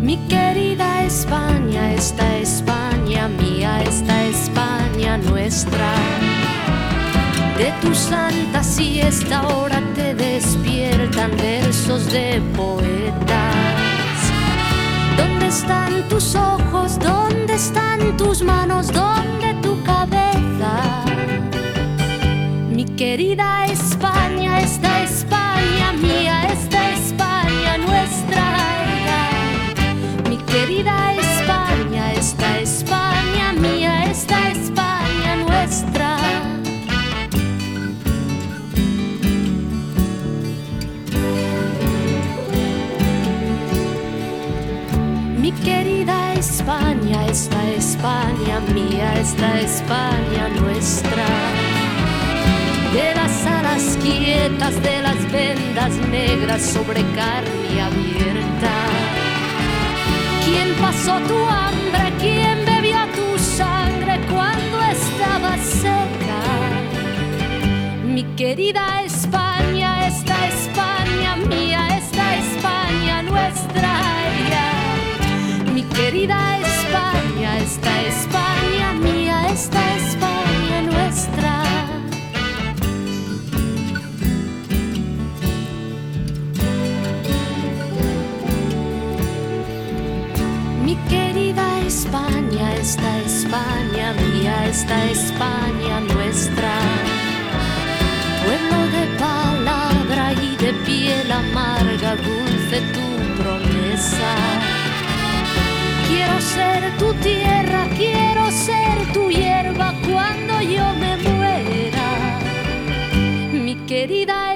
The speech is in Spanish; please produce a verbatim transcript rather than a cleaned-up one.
Mi querida España, esta España mía, esta España nuestra. De tu santa siesta ahora te despiertan versos de poetas. ¿Dónde están tus ojos? ¿Dónde están tus manos? ¿Dónde tu cabeza? Mi querida España, esta España mía, esta España nuestra. Mi querida España, esta España mía, esta España nuestra. Mi querida España, esta España mía, esta España nuestra. De las alas quietas, de las vendas negras sobre carne abierta. ¿Quién pasó tu hambre? ¿Quién bebió tu sangre cuando estaba seca? Mi querida España, esta España mía, esta España nuestra. Mi querida España, esta España mía, esta España nuestra. Mi querida España, esta España mía, esta España nuestra. Pueblo de palabra y de piel amarga, dulce tu promesa. Quiero ser tu tierra, quiero ser tu hierba cuando yo me muera. Mi querida